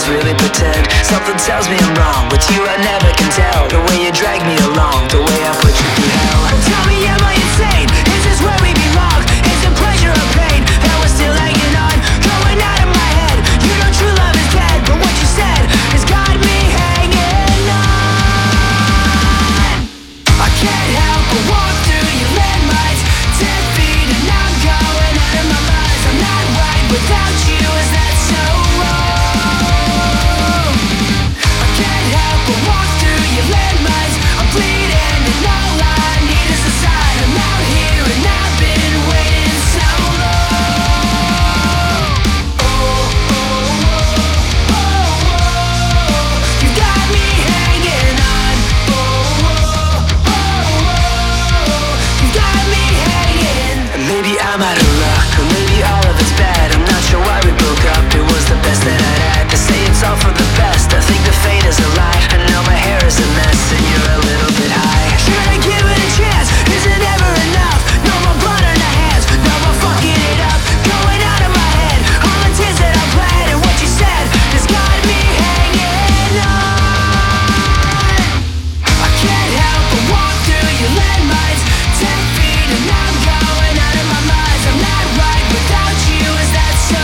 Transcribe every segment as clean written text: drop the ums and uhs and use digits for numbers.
is really pretend. Something tells me I'm wrong, with you I never can tell. The way you drag me along, the way I put you through hell. Tell me, am I insane? Is this where we belong? Is it pleasure or pain that we're still hanging on? Going out of my head, you know true love is dead, but what you said has got me hanging on. I can't help but walk through your landmines, 10 feet and I'm going out of my mind. I'm not right without you, is that so wrong? I can't help but walk through your landmines. I'm bleeding and all I need is a sign. I'm out here and I've been waiting so long. Oh, oh, oh, oh, oh. You got me hanging on. Oh, oh, oh, oh. You got me hanging. Maybe I'm out of luck, or maybe all of it's bad. I'm not sure why we broke up, it was the best that I'd had. They say it's all for the best, I think the fate is a lie. I know my hair is a mess and you're a little bit high. Should I give it a chance? Is it ever enough? No more blood on the hands, no more fucking it up. Going out of my head, all the tears that I bled, and what you said has got me hanging on. I can't help but walk through your landmines, 10 feet and I'm going out of my mind. I'm not right without you, is that so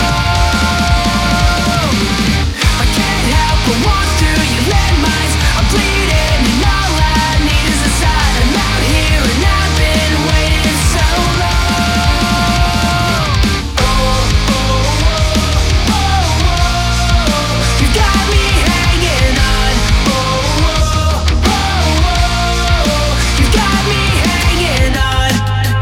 wrong? I can't help but walk through your landmines. I'm bleeding and all I need is a sign. I'm out here and I've been waiting so long. Oh, oh, oh, oh, oh. You got me hanging on. Oh, oh, oh, oh. You got me hanging on.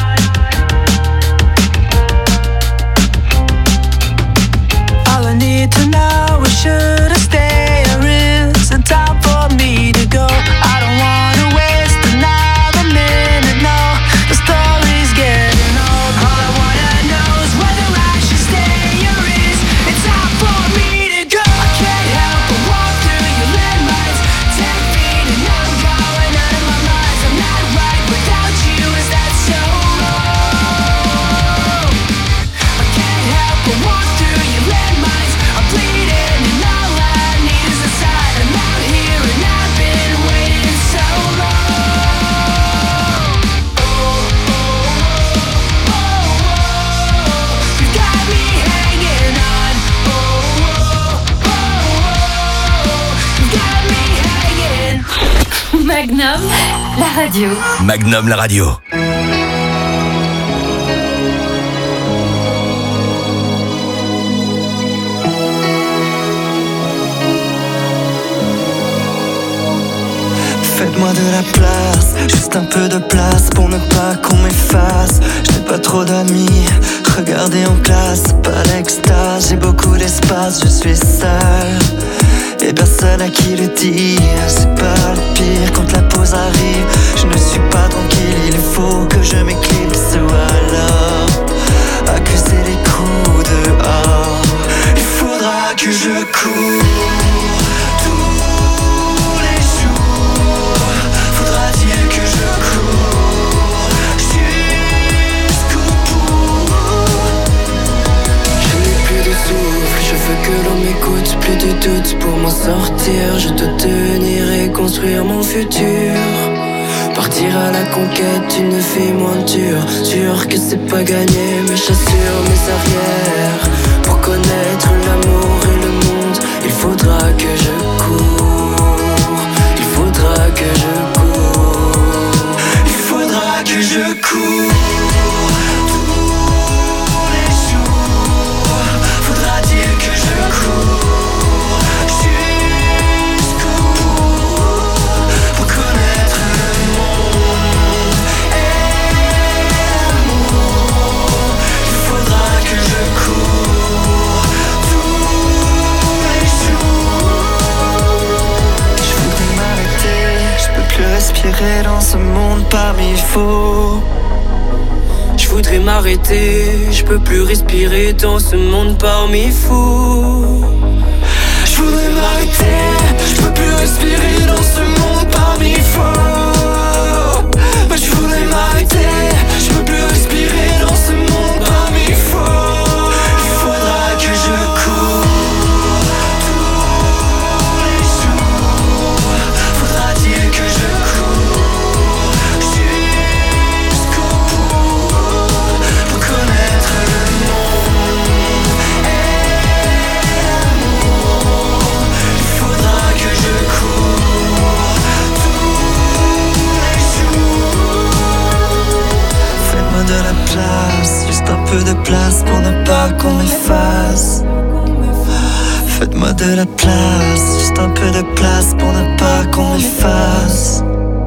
All I need to know is should I stay or is it time for me to go? I don't wanna waste another minute, no. The story's getting old. All I wanna know is whether I should stay or is it time for me to go? I can't help but walk through your landmines, 10 feet and I'm going out of my mind. I'm not right without you, is that so wrong? I can't help but walk through your landmines. I'm bleeding and all I need is a sign. I'm out here and I've been waiting so long. Oh, oh, oh, oh, oh. You got me hanging on. Oh, oh, oh, oh. You got me hanging. Magnum, la radio. Magnum la radio. Faites-moi de la place, juste un peu de place pour ne pas qu'on m'efface. Je n'ai pas trop d'amis, regardez en classe, pas l'extase. J'ai beaucoup d'espace, je suis seul et personne à qui le dire. C'est pas le pire quand la pause arrive. Je ne suis pas tranquille, il faut que je m'éclipse ou alors accuser les coups dehors. Il faudra que je cours que je cours jusqu'au bout. Je n'ai plus de souffle, je veux que l'on m'écoute. Plus de doute pour m'en sortir. Je dois tenir et construire mon futur. Partir à la conquête d'une vie moins dure. Sûr que c'est pas gagné, mais j'assure mes arrières. Pour connaître l'amour et le monde, il faudra que je cours. Il faudra que je cours. Il faudra que je cours tous les jours. Faudra dire que je cours jusqu'au bout pour connaître le monde et l'amour. Il faudra que je cours tous les jours. Je voudrais m'arrêter, je peux plus respirer dans ce monde parmi faux. Je voudrais m'arrêter, je peux plus respirer dans ce monde parmi fous. Je voudrais m'arrêter, je peux plus respirer dans ce monde parmi faux. Je voudrais m'arrêter, je peux plus respirer dans ce monde parmi faux. Il faudra que je cours tous de la place, juste un peu de place pour ne pas qu'on m'efface. Faites-moi de la place, juste un peu de place pour ne pas qu'on m'efface.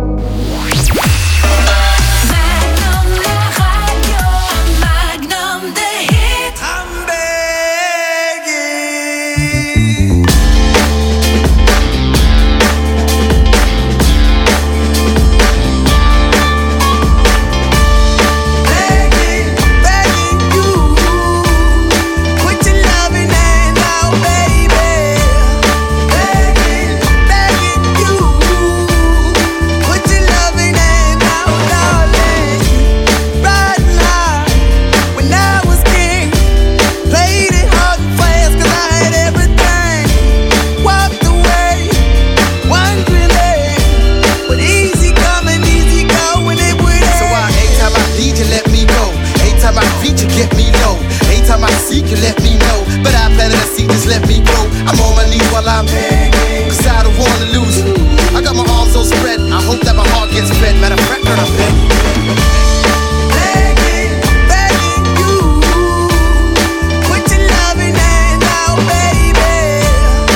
You let me know, but I planted a seed, just let me grow. I'm on my knees while I'm begging, cause I don't wanna lose you. I got my arms so spread, I hope that my heart gets fed. Matter of fact, girl, I'm begging, begging you. Put your loving hand out, baby.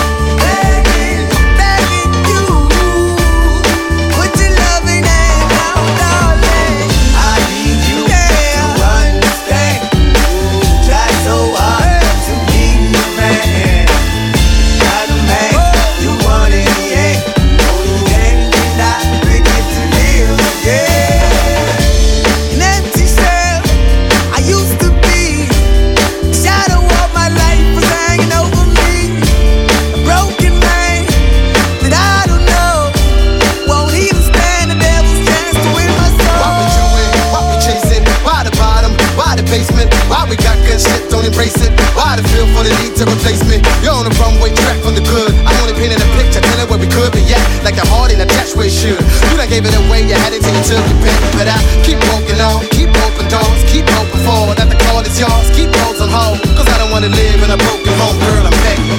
Begging you. Put your loving hand out, darling. I need you to understand. Try so hard to be your man. Not a man you want in the end. Only then can I bring it to live again. An empty shell I used to be. The shadow of my life was hanging over me. A broken man that I don't know won't even stand the devil's chance to win my soul. Why we doing? Why we chasing? Why the bottom? Why the basement? Why we got good shit, don't embrace it? Why the feel for the need to replace me? You're on the runway track from the good. I'm only painting a picture, telling where we could be at. Like the heart in a dash where it should. You done gave it away, you had it till you took your pick. But I keep walking on, keep open doors, keep open forward. That the call is yours, keep those on hold. Cause I don't wanna live in a broken home, girl, I'm begging.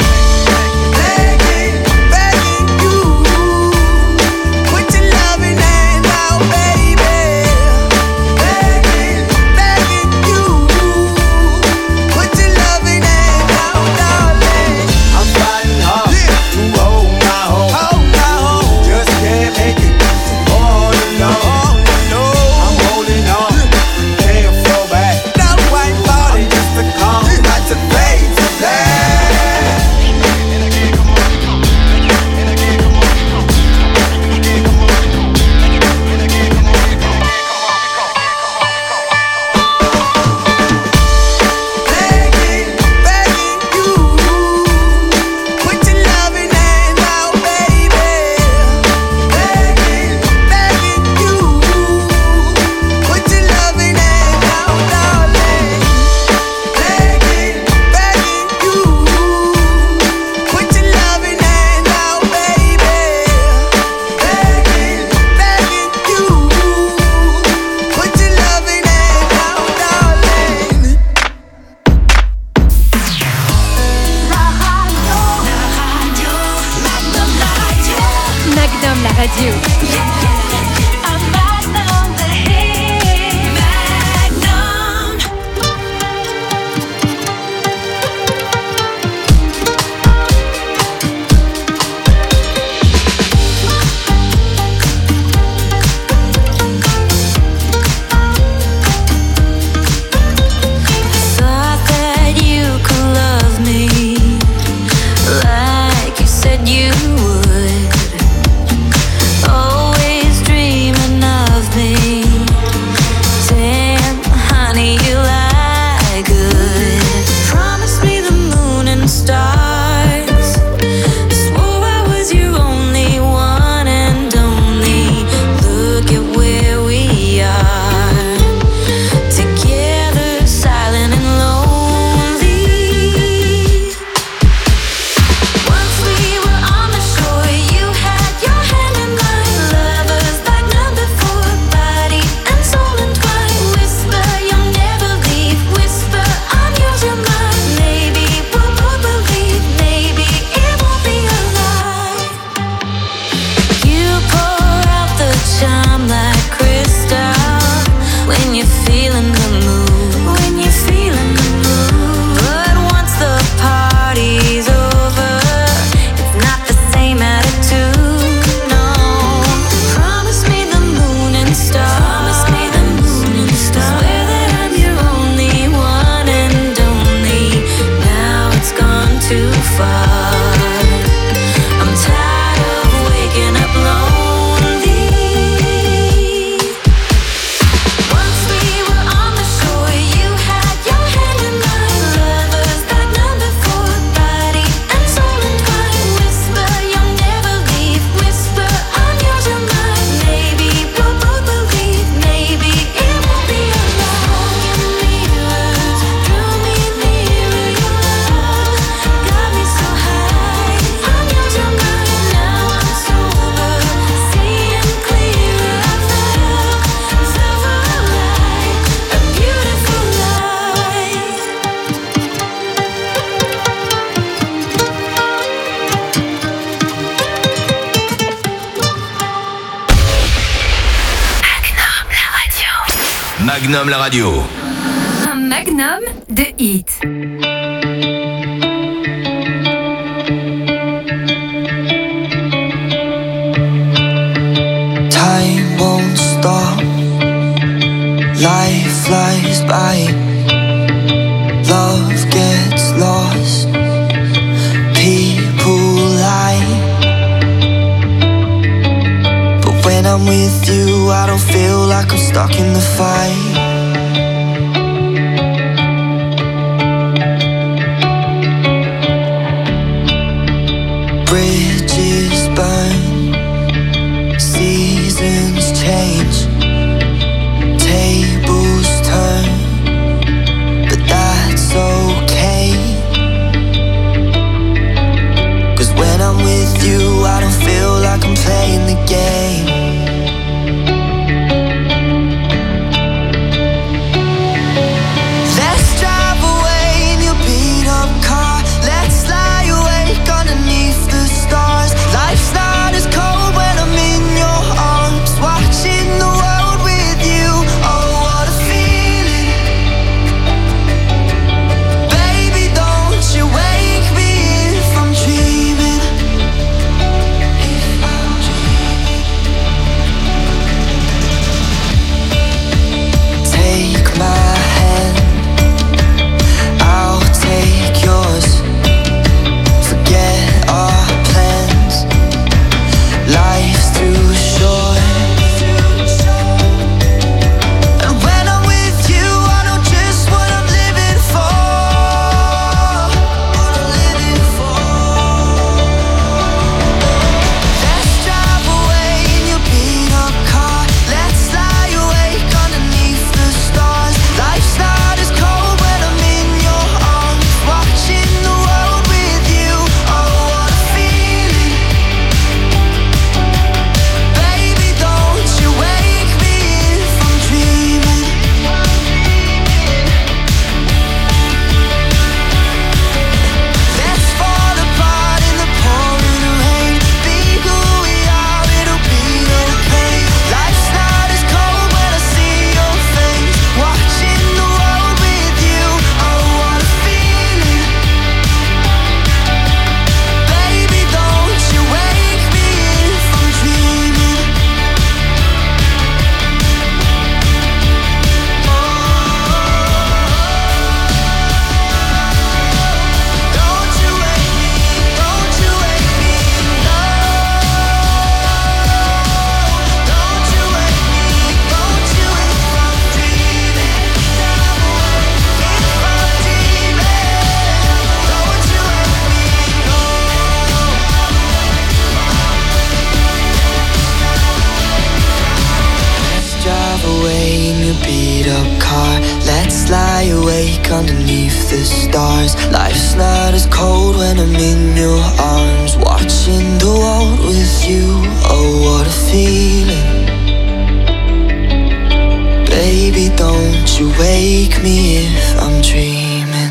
Begging you. Put your loving hand out, baby. Begging you. Put your loving hand out, darling. I'm fighting hard to hold my home. Just can't make it all alone. I'm holding on, can't Magnum la radio. Un magnum de hits. Time won't stop. Life flies by. Love gets lost. People lie. But when I'm with you, I don't feel like I'm stuck in the fight. Bridges burn. Seasons change. Tables turn. But that's okay. 'Cause when I'm with you, I don't feel like I'm playing the game. Let's drive away in your beat up car. Let's lie awake underneath the stars. Life's not as cold when I'm in your arms, watching the world with you. Oh, what a feeling. Baby, don't you wake me if I'm dreaming. If I'm dreaming. Take my hand, I'll take yours. Forget our plans. Life's too short. And when I'm with you, I know just what I'm living for. What I'm living for. Let's drive away in your beat up car. Let's lie awake underneath the stars. Life's not as cold when I'm in your arms, watching the world with you. Oh, what a feeling. Baby, don't you wake me if I'm dreaming. Let's fall apart in the pouring rain. Be who we are, it'll be okay. Life's not as cold when I see your face, watching the world with you. Oh, what a feeling. Baby, don't you wake me if I'm dreaming. Don't you wake me, don't you wake me, no. Don't you wake me, don't you if I'm dreaming. If I'm dreaming, don't you wake me, no. Let's drive away in your beat up car. Let's lie awake underneath the stars. Life's not as cold when I'm in your arms, watching the world with you. Oh, what a feeling. Baby, don't you wake me if I'm dreaming.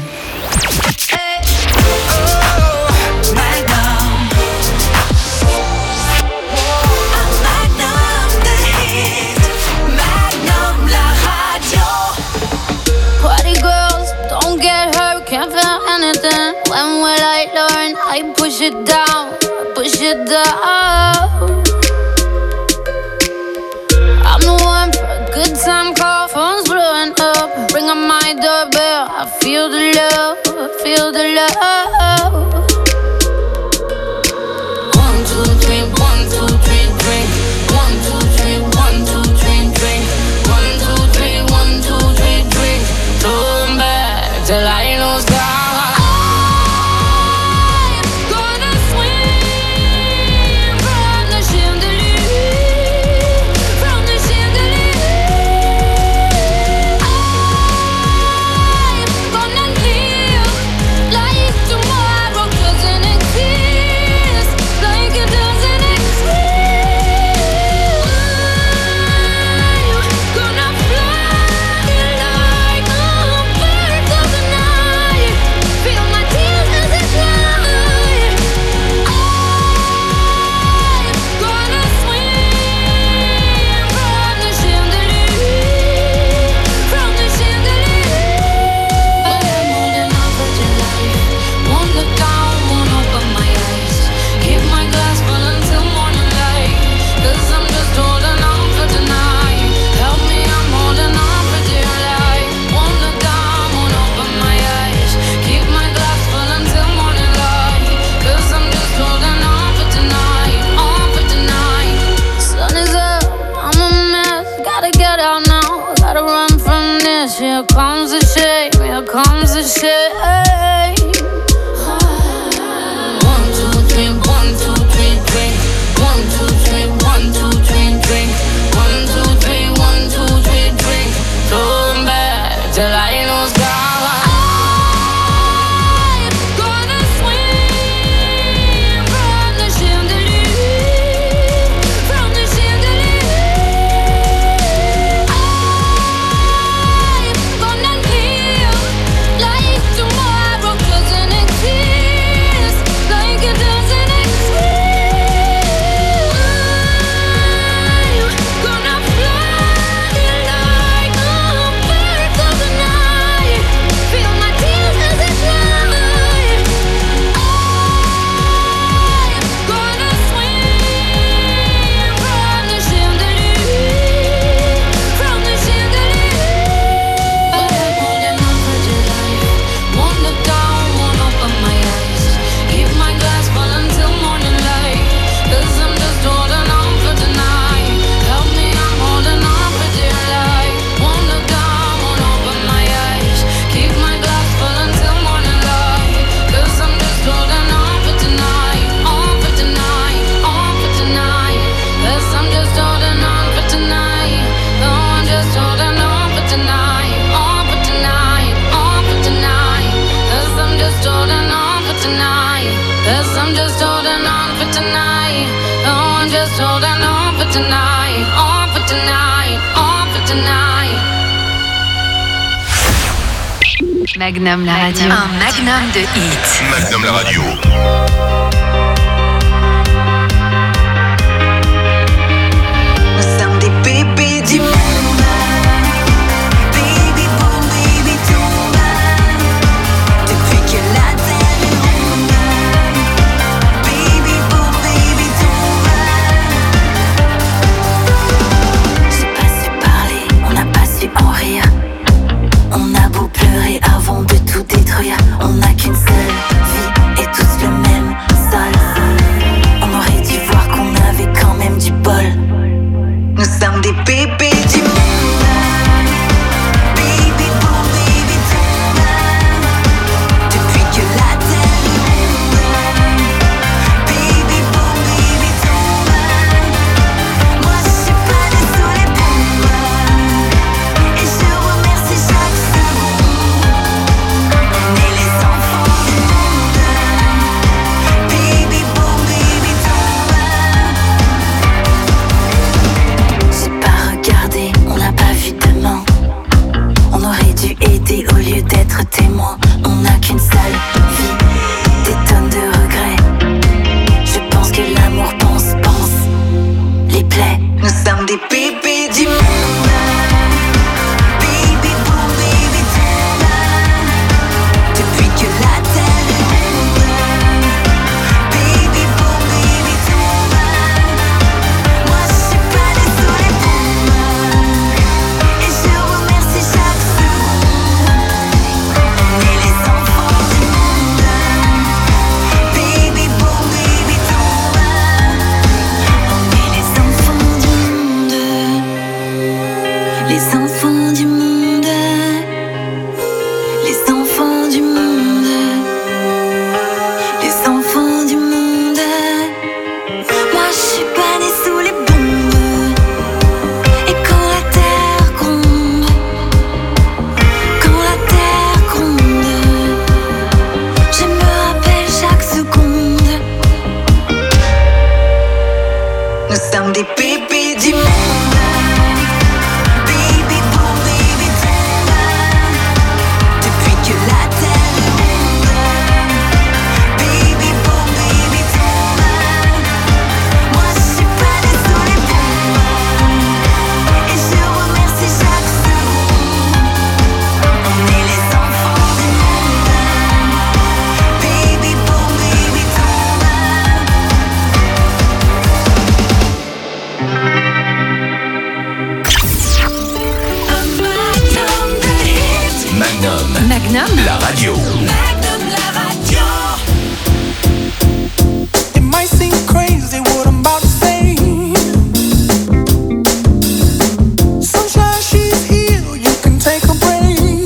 Party girls, don't get hurt, can't feel anything. When will I learn? I push it down, push it down. I'm the one for a good time call, phone's blowing up. Ring on my doorbell, I feel the love, I feel the love. 1, 2, 3, 1, 2, 3, drink. 1, 2, 3, 1, 2, 3, drink. 1, 2, 3, 1, 2, 3, drink. Turn back till I lose count. I'm gonna swim from the chandelier, from the chandelier. I'm gonna live like tomorrow here comes the shame, here comes the shame. 1, 2, 3, 1, 2, 3, drink. 1, 2, 3, 1, 2, 3, drink. 1, 2, 3, 1, 2, 3, drink. Throwing back till I lose God. Magnum la radio. Un magnum de hits. Magnum la radio. Nous sommes des bébés du monde. Baby boom, baby tombe. Depuis que la terre est ronde. Baby boom, baby tombe. J'ai pas su parler, on n'a pas su en rire. On a beau pleurer avant de tout détruire. On n'a qu'une seule vie et tous le même sol. On aurait dû voir qu'on avait quand même du bol. Nous sommes des bébés du monde. Baby boom, baby tombe. Depuis que la terre est ronde. Baby boom, baby tombe. Moi je suis pas née sous les bombes. Et je remercie chaque seconde. On est les enfants du monde. Baby boom, baby tombe. J'ai pas regardé, on n'a pas vu demain. On aurait dû aider au lieu d'être témoin. On n'a qu'une seule vie, des tonnes de regrets. Je pense que l'amour pense les plaies. Nous sommes des bébés du monde. Baby boom, baby tombe. Depuis que la terre est ronde. Baby boom, baby tombe. Moi je suis pas née sous les bombes. Et je remercie chaque seconde. On est les enfants du monde. Baby boom, baby tombe. On est les enfants du monde. Les enfants du monde. Les enfants du monde. Les enfants du monde. Moi je suis pas née sous les bombes. Et quand la terre gronde, quand la terre gronde, je me rappelle chaque seconde. Nous sommes des bébés du monde. Baby boom, baby tombe. Depuis que la terre est ronde. Baby boom, baby tombe. Moi je suis pas née sous les bombes. Et je remercie chaque seconde. On est les enfants du monde. Baby boom, baby tombe. Magnum Magnum la radio. It might seem crazy what I'm about to say. Sunshine, she's here, you can take a break.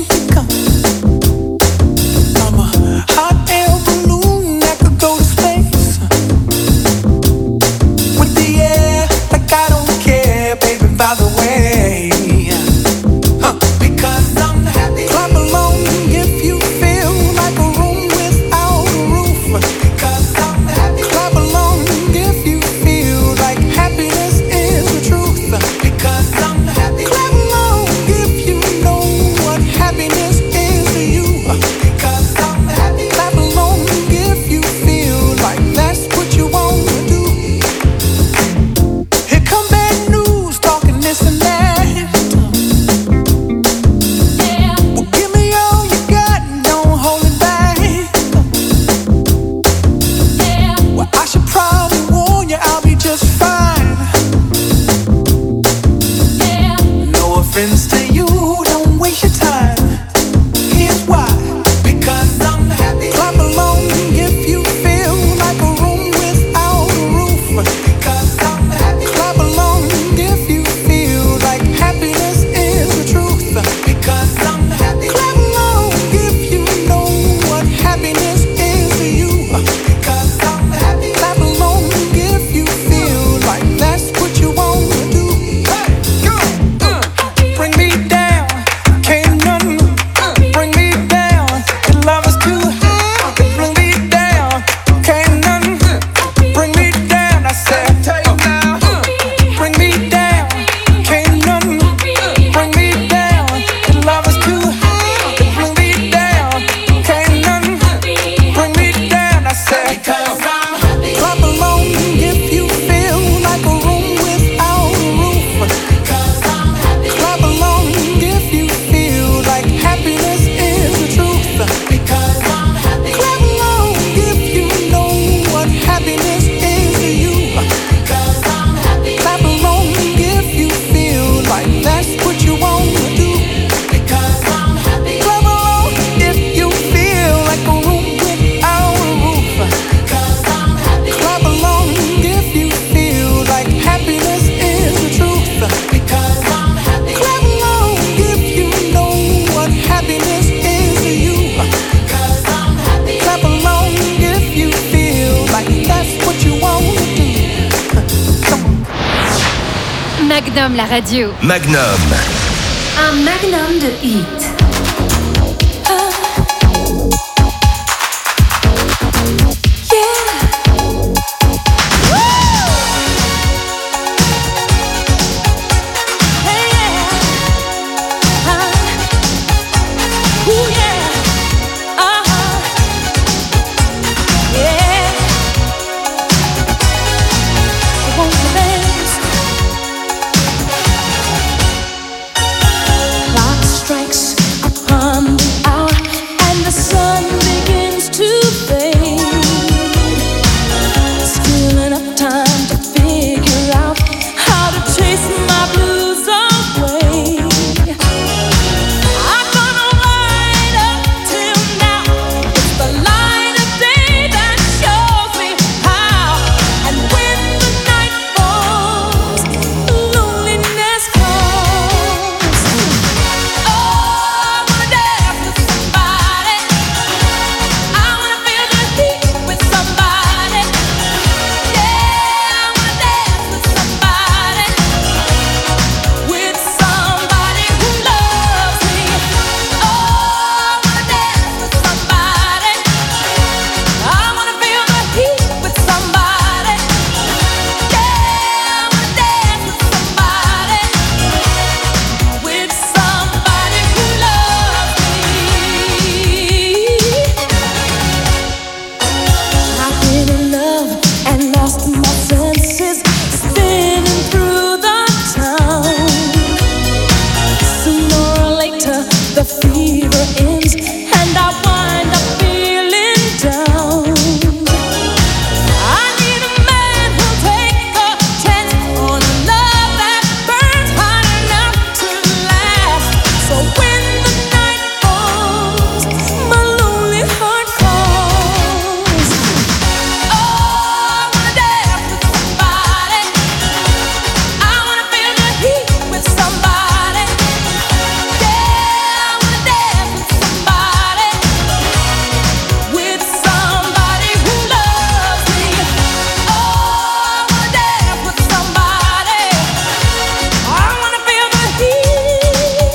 Magnum, la radio. Magnum. Un magnum de hits. Strikes upon the hour and the sun begins to fade. Still enough time to figure out how to chase my blues away. I'm gonna ride up till now. It's the light of day that shows me how. And when the night falls, loneliness calls. Oh, I wanna dance with somebody. I wanna feel the heat with somebody. Yeah, I wanna dance with somebody. With somebody who loves me. Oh, I wanna dance with somebody. I wanna feel the heat with somebody. Yeah, I wanna dance with somebody. With somebody who loves me. I've been in love and lost my senses, spinning through the town. Sooner or later, the fever ends, and I wind up feeling down. I need a man who'll take a chance on a love that burns hot enough to last. So when the night falls, my lonely heart calls. Oh, I wanna dance with somebody. I wanna feel the heat with somebody. Yeah, I wanna dance with somebody. With somebody who loves me. Oh, I wanna dance with somebody. I wanna feel the heat.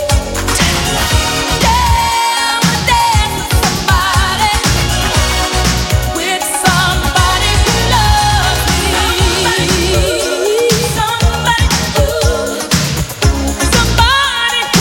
Yeah, I wanna dance with somebody. With somebody who loves me. Somebody who loves me. Somebody who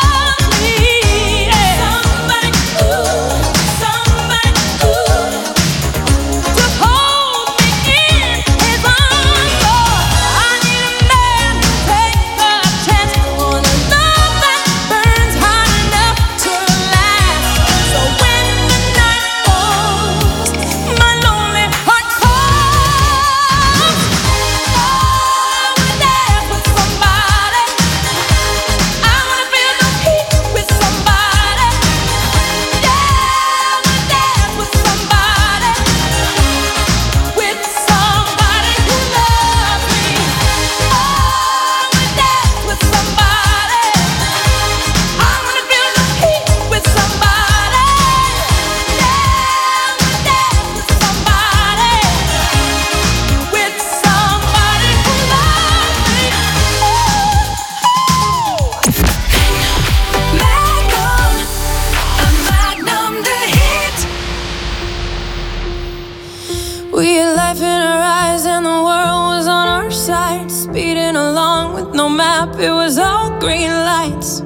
to hold me in his arms. Oh, I need a man to take a chance on a love that burns hot enough to last. So when the night falls, my lonely heart calls. Oh, I wanna dance with somebody. I wanna feel the heat with somebody. Yeah, I wanna dance with somebody. With somebody who loves me. Oh, I wanna dance with somebody. I wanna feel the heat with somebody. Yeah, I wanna dance with somebody. With somebody who loves me. Magnum, a magnum de hit. We had life in our eyes and the world was on our side, speeding along with no map, it was all green lights.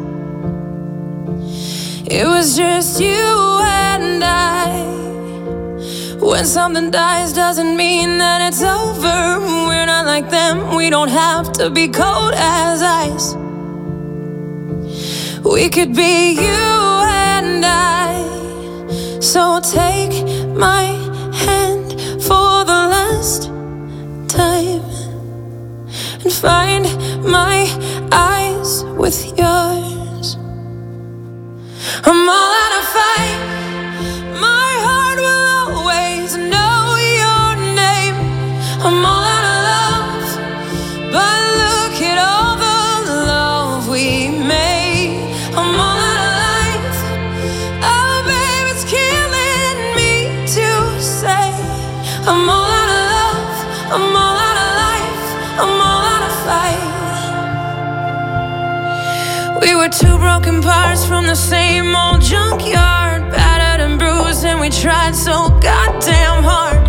It was just you and I. When something dies doesn't mean that it's over. We're not like them, we don't have to be cold as ice. We could be you and I. So take my hand for the last time and find my eyes with yours. I'm all out of fight. My heart will always know your name. I'm all out of love, but look at all the love we made. I'm all out of life, broken parts from the same old junkyard, battered and bruised, and we tried so goddamn hard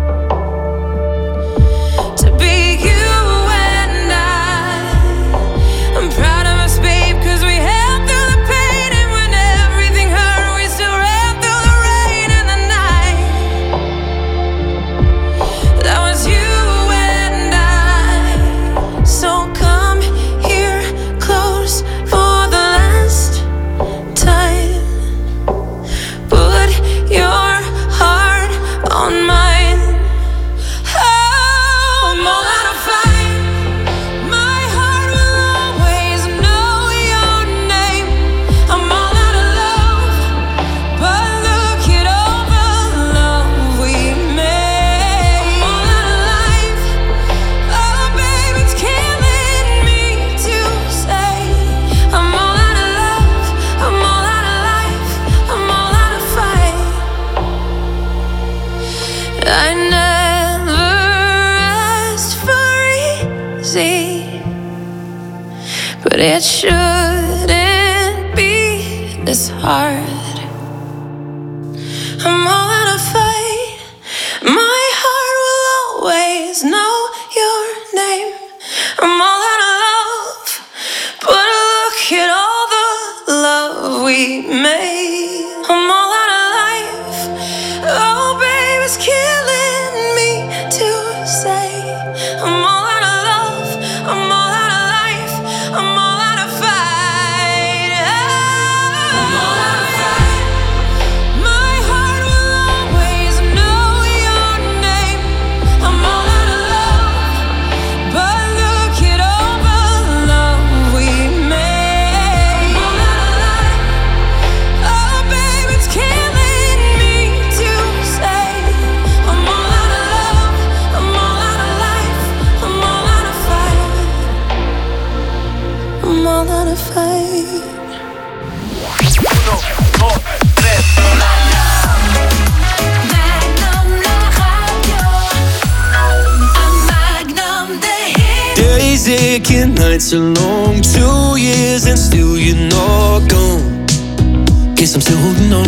to be you and I'm proud of us, babe, 'cause we held through the pain, and when everything hurt, we still ran through the rain and the night. That was you and I. So come here close for the last time. Put your heart on mine. Oh, I'm all out of fight. My heart will always know your name. I'm all out of love, but look at all the love we made. I'm all out of life. Oh, babe, it's killing me to say. I'm all out of love. I'm all out of life. I'm all out of fight. I never asked for easy, but it shouldn't be this hard. I'm all out of fight. My heart will always know your name. I'm all out of love, but look at all the love we made. I'm all out of life. Oh, babe, it's killing me to say. I'm all out of love. I'm all out of life. I'm all out of fight. I'm all out of fight. My heart will always know your name. I'm all out of love, but look at all the love we made. I'm all out of life. Oh, babe, it's killing me to say. I'm all out of love. I'm all out of life. I'm all out of fight. I'm all out of fight. Magnum la radio. Magnum the hit. Days aching, nights are long, 2 years and still you're not gone. Guess I'm still holding on.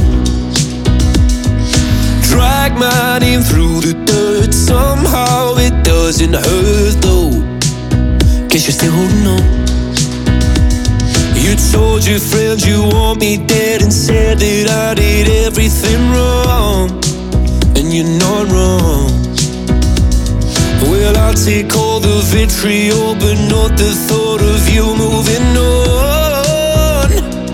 Drag my name through the dirt, somehow it doesn't hurt though. Guess you're still holding on. You told your friends you want me dead and said that I did everything wrong, and you're not wrong. Well, I'll take all the vitriol, but not the thought of you moving on.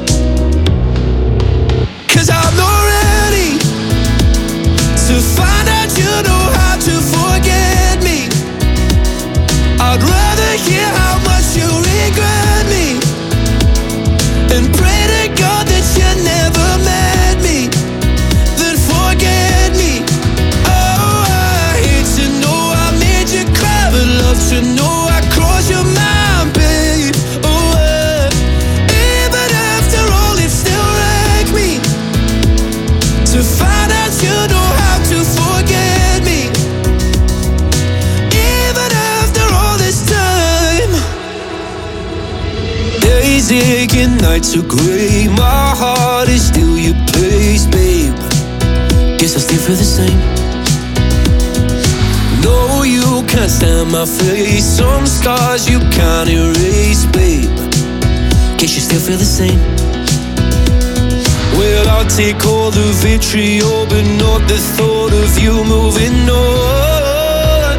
'Cause I'm not ready to find out you know how to forget me. I'd rather hear how much you regret me and pray to God that you never met me, then forget me. Oh, I hate to know I made you cry, but love to know I crossed your mind, babe. Oh, even after all, it still wrecked me to find out you know how to forget me. Even after all this time. Days aching, nights are grey, my heart is still your place, babe. Guess I still feel the same. No, you can't stand my face, some scars you can't erase, babe. Guess you still feel the same. Well, I'll take all the vitriol, but not the thought of you moving on.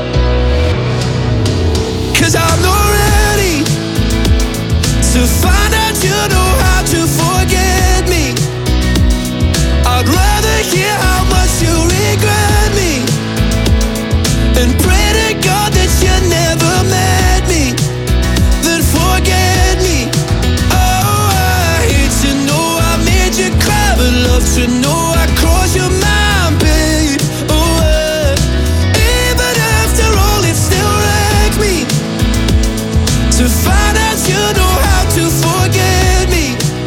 'Cause I'm not ready to find out you know how to forget me. I'd rather hear how much you regret me and pray to God that you never met me, then forget me. Oh, I hate to know I made you cry, but love to know I crossed your mind, babe. Oh, even after all, it still wrecked me to find out you know how to forget me.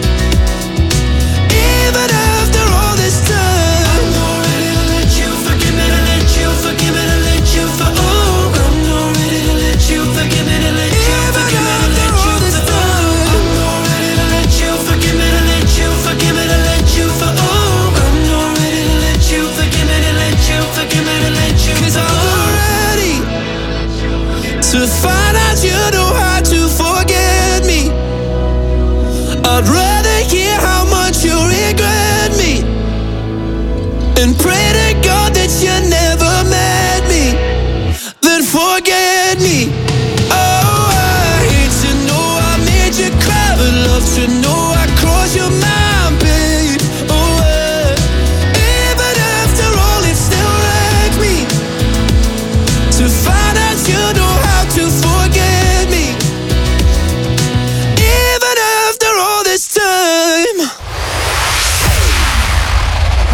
Even after all this time. I'm not ready to let you forgive me, to let you forgive me, to let you for. Oh, I'm not ready to let you forgive me, to let you forgive me, to let you for. I'm not ready to let you forgive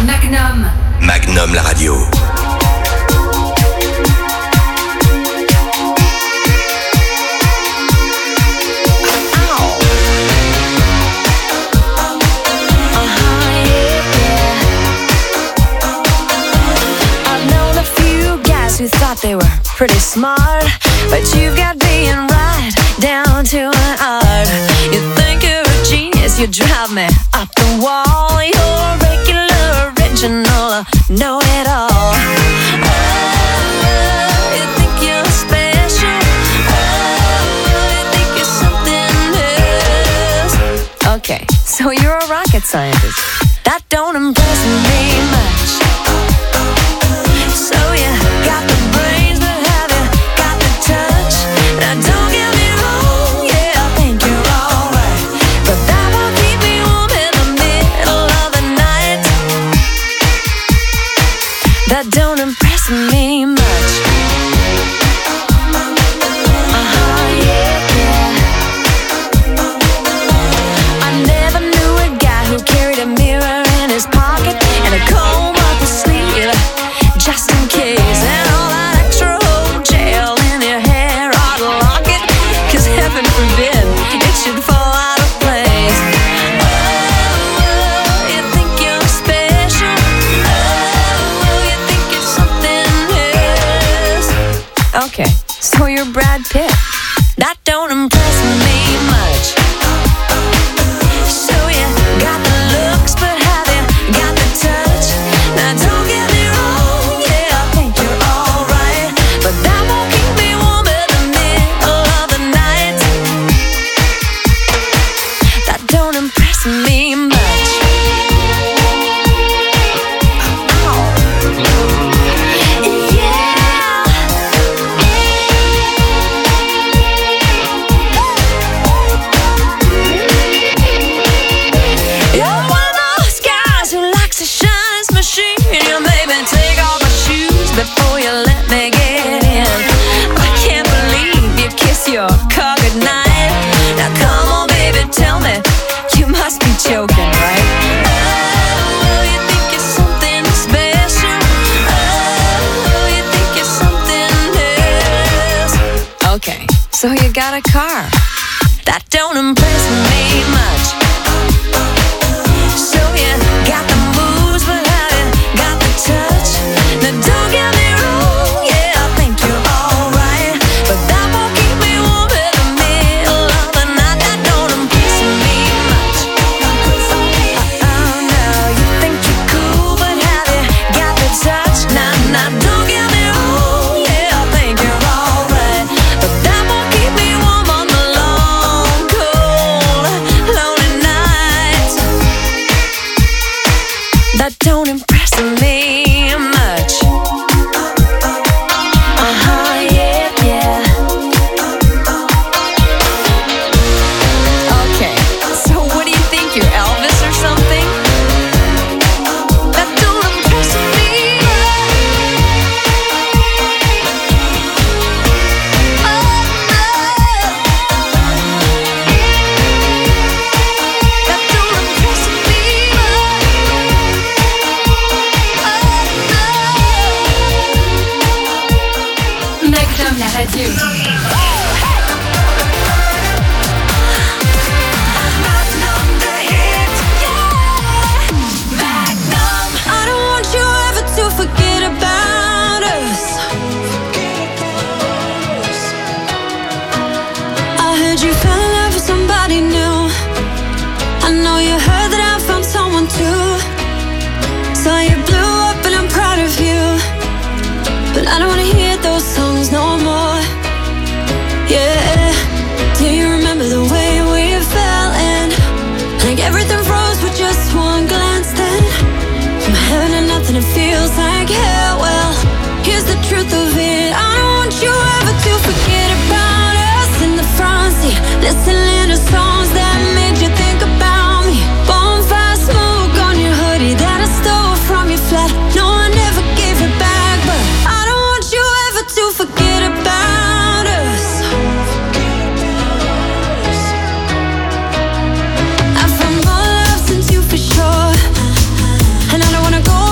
Magnum. Magnum la radio. Who thought they were pretty smart, but you've got being right down to an art. You think you're a genius, you drive me up the wall. You're regular, original, know-it-all. Oh, you think you're special. Oh, you think you're something else. Okay, so you're a rocket scientist. That don't impress me much. So you got the brains, but have you got the touch? Now don't get me wrong, yeah, I think you're alright, but that won't keep me warm in the middle of the night. That don't impress me much. I never knew a guy who carried a mirror in his pocket and a comb up his sleeve, just in case, and all that extra old gel in your hair ought to lock it, 'cause heaven forbid it should fall out of place. Oh, you think you're special. Oh, you think you're something else. Okay, so you're Brad Pitt. That don't impress me much. So you got the looks, but have you got the touch? Now don't get me wrong, yeah, I think you're alright, but that won't keep me warm in the middle of the night. That don't impress me much. You're one of those guys who likes to shine his machine. You made me take off my shoes before you let me get in. I can't believe you kiss your car goodnight. Now come on, baby, tell me, you must be joking, right? Oh, you think you're something special. Oh, you think you're something else. Okay, so you got a car. That don't impress me much. So you got the moves, but have you got the touch? Now don't get me wrong, yeah, I think you're alright, but that won't keep me warm in the middle of the night. That don't impress me much. Oh no, you think you're cool, but have you got the touch? Now don't get me wrong, yeah, I think you're alright, but that won't keep me warm on the long, cold, lonely nights. That don't impress me much. Yeah, yeah. Okay, so what do you think, you're Elvis or something? That don't impress me. Oh no. That don't impress me. Magnum la radio. I don't want you ever to forget about us. I heard you fell in love with somebody new. I know you heard that I found someone too. So you blew up and I'm proud of you, but I don't wanna hear those songs no more. Yeah, do you remember the way we fell in? Like everything froze with just one glance. Then from heaven to nothing, it feels like hell. Well, here's the truth of it. I don't want you ever to forget about us in the front seat, listening to songs that made you think about me. Bonfire smoke on your hoodie that I stole from your flat. No one ever gave it back, but I don't want you ever to forget about us. I found more love since you for sure, and I don't wanna go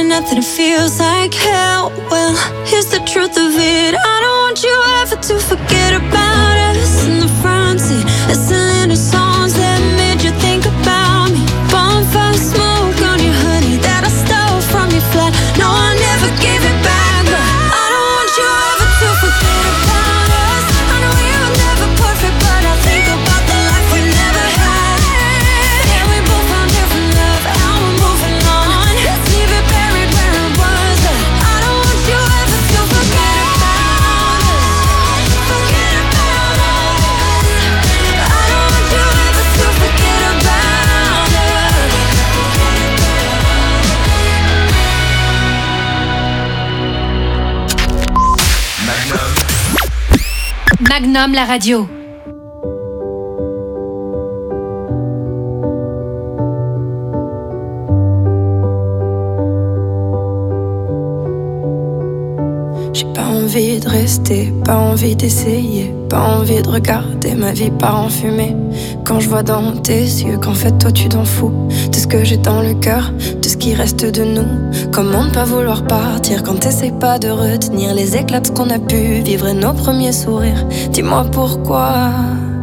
and nothing, it feels like hell. Well, here's the truth of it. I don't want you ever to forget about us. In the front seat, listening to songs that made you think about me. Bonfire smoke on your honey that I stole from your flat. No, I never gave it back, but I don't want you ever to forget about us. I know we were never perfect, but I think about the life we never had. Yeah, we both found different love, and we're moving on. Let's leave it buried where it was. I don't want you ever to forget about us. Forget about us. I don't want you ever to forget about us. Magnum, la radio. J'ai pas envie de rester, pas envie d'essayer, pas envie de regarder ma vie part en fumée. Quand je vois dans tes yeux qu'en fait toi tu t'en fous de ce que j'ai dans le cœur, de ce qui reste de nous. Comment ne pas vouloir partir quand t'essayes pas de retenir les éclats de ce qu'on a pu vivre et nos premiers sourires. Dis-moi pourquoi.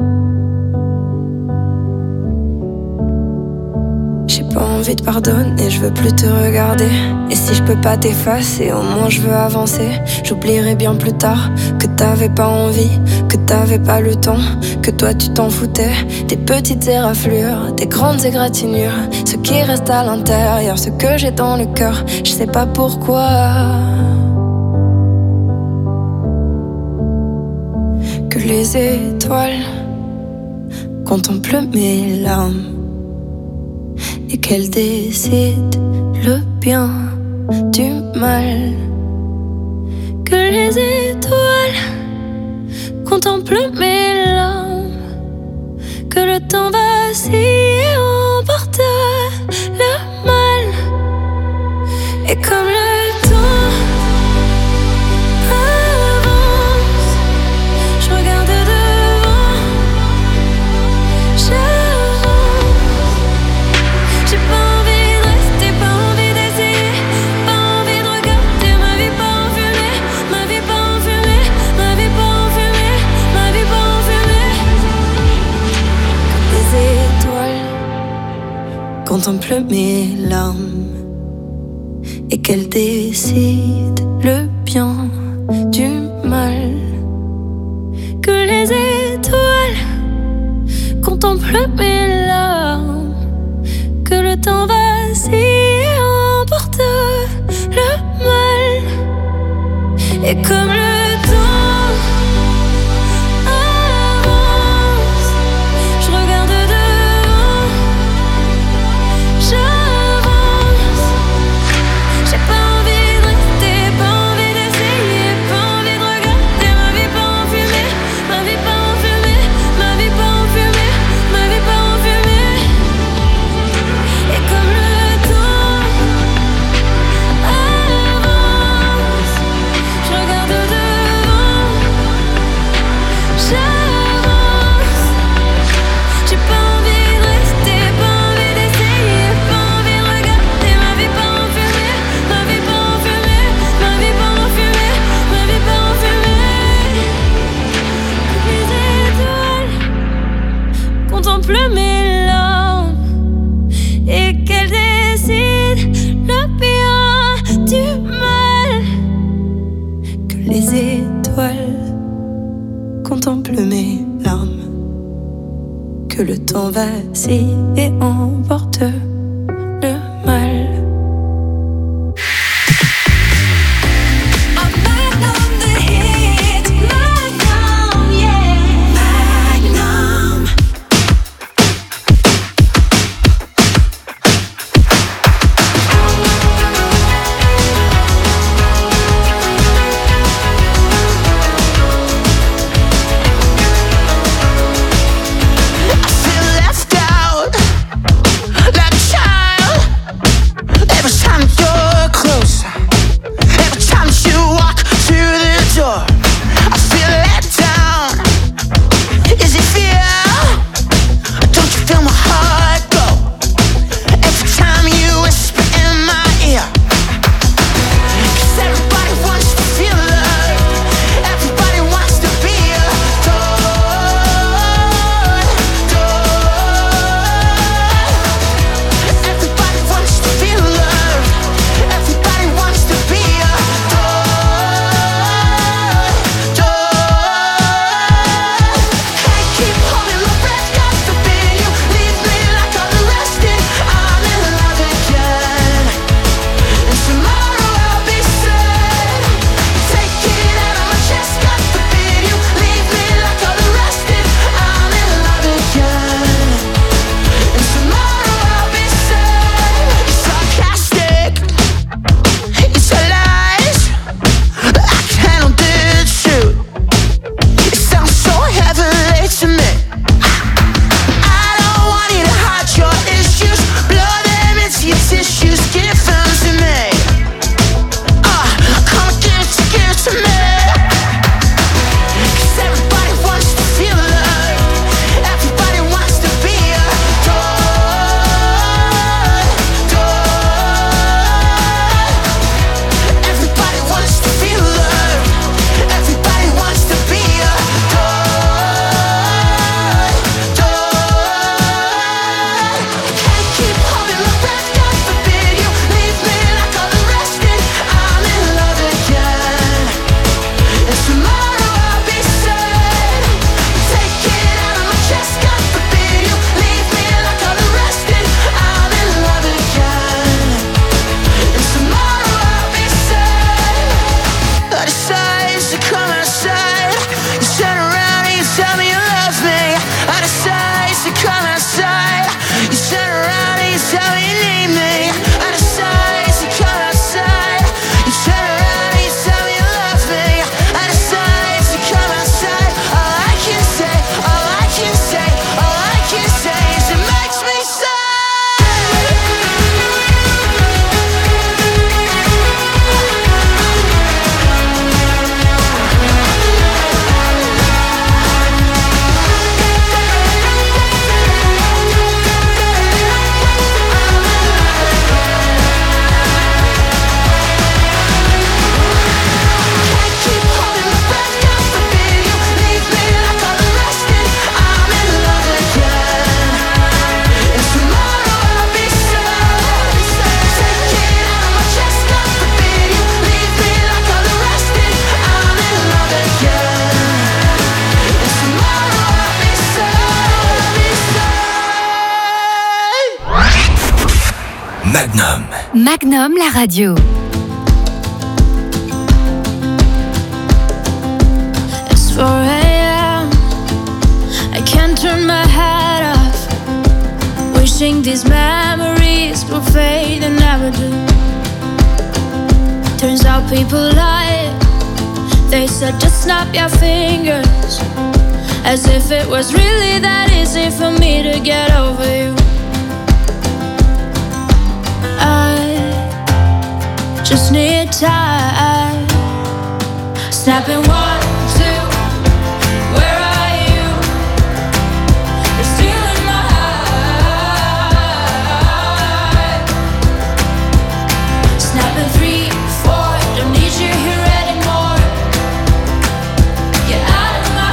J'ai pas envie de pardonner, je veux plus te regarder. Et si je peux pas t'effacer, au moins je veux avancer. J'oublierai bien plus tard que t'avais pas envie, que t'avais pas le temps, que toi tu t'en foutais. Des petites éraflures, des grandes égratignures, ce qui reste à l'intérieur, ce que j'ai dans le cœur, je sais pas pourquoi. Que les étoiles contemplent mes larmes et qu'elle décide le bien du mal. Que les étoiles contemplent mes larmes, que le temps vacille et emporte le mal. Et comme le temps avance, je regarde devant, j'avance. J'ai pas envie de rester, pas envie d'essayer, pas envie de regarder ma vie pas en fumée, ma vie pas en fumée, ma vie pas en fumée, ma vie pas en fumée. Comme les étoiles contemplent mes larmes et qu'elles décident le bien du mal. Que les étoiles contemplent mes larmes, que le temps vacille et emporte le mal. Et comme le temps avance, je regarde devant, j'avance. J'ai pas envie de rester, pas envie d'essayer, pas envie de regarder ma vie pas en fumée, ma vie pas en fumée, ma vie pas en fumée, ma vie pas en fumée. Et comme le temps avance, je regarde devant, j'avance. J'ai pas envie de rester, pas envie d'essayer, pas envie de regarder ma vie pas en fumée, ma vie pas en fumée, ma vie pas en fumée, ma vie pas en fumée. Les étoiles contemplent mes larmes et qu'elles décident le bien du mal. Que les étoiles contemplent mes larmes, que le temps vacille et emporte le mal. Magnum, the hit. Magnum, yeah. Magnum. I feel left out, like Magnum. Magnum, la radio. It's 4 a.m. I can't turn my head off. Wishing these memories will fade and never do. Turns out people lie. They said just snap your fingers, as if it was really that easy for me to get over you. I just need time. Snapping 1, 2. Where are you? You're still in my heart. Snapping 3, 4. Don't need you here anymore. Get out of my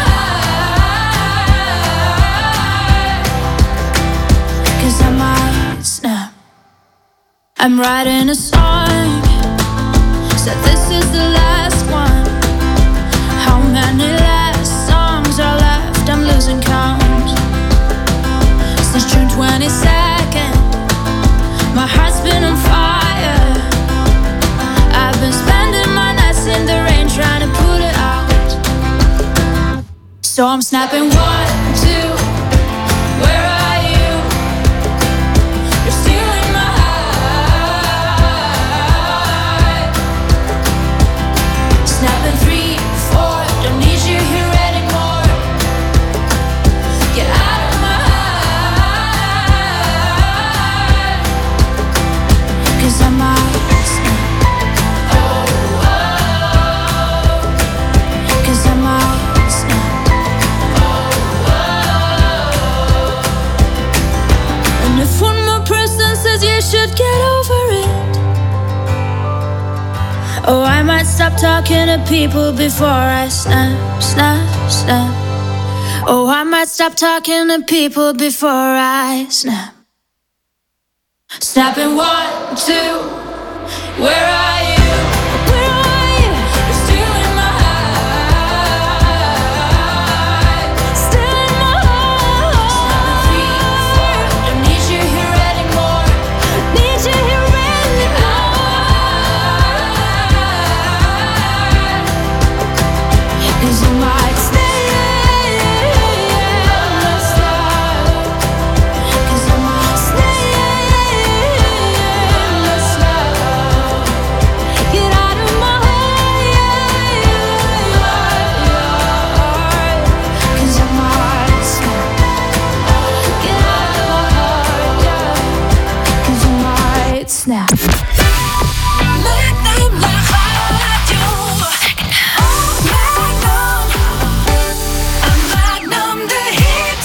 heart. 'Cause I might snap. I'm writing a song, said this is the last one. How many last songs are left? I'm losing count. Since June 22nd, my heart's been on fire. I've been spending my nights in the rain trying to put it out. So I'm snapping 1, 2. Where are you? You're still in my heart. Snapping 3, 4. Don't need you here anymore. Get out of my heart. 'Cause I might snap. Oh, oh. 'Cause I might snap. Oh, oh. And if one more person says you should get over it, oh, I might stop talking to people before I snap, snap, snap. Oh, I might stop talking to people before I snap. Snapping 1, 2. Where are you? Where are you? You're still in my heart. Still in my heart. Snapping 3, 4. Don't need you here anymore. Need you here anymore. 'Cause you might stay. 'Cause I might stay. Get out of my heart. 'Cause I might snap. Get out of my heart, yeah. 'Cause I might snap. Magnum, la radio. Magnum, a Magnum de hit.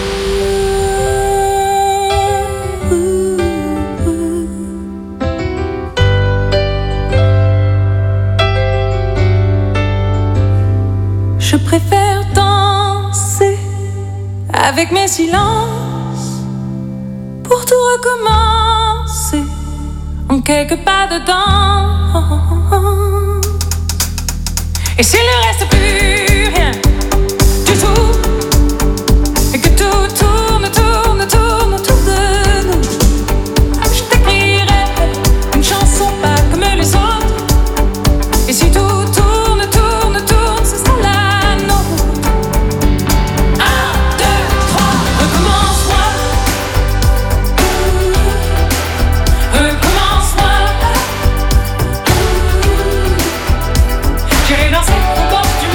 Je préfère danser avec mes silences pour tout recommencer en quelques pas dedans. Et s'il ne reste plus rien du tout, et que tout tourne, tourne, tourne autour de nous, je t'écrirai une chanson pas comme les autres. Et si tout tourne, tourne, tourne, ce sera la nôtre. 1, 2, 3, recommence-moi. Recommence-moi. J'irai danser au bord du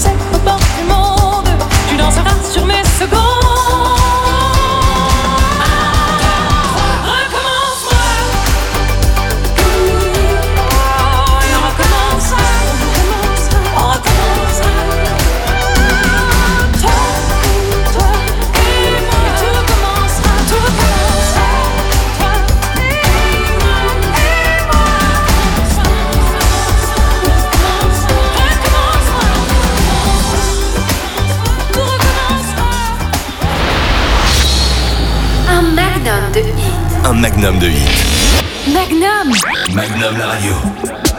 sais, au bord du monde, tu danseras sur mes secondes. De hit. Un magnum de hit. Magnum. Magnum la radio.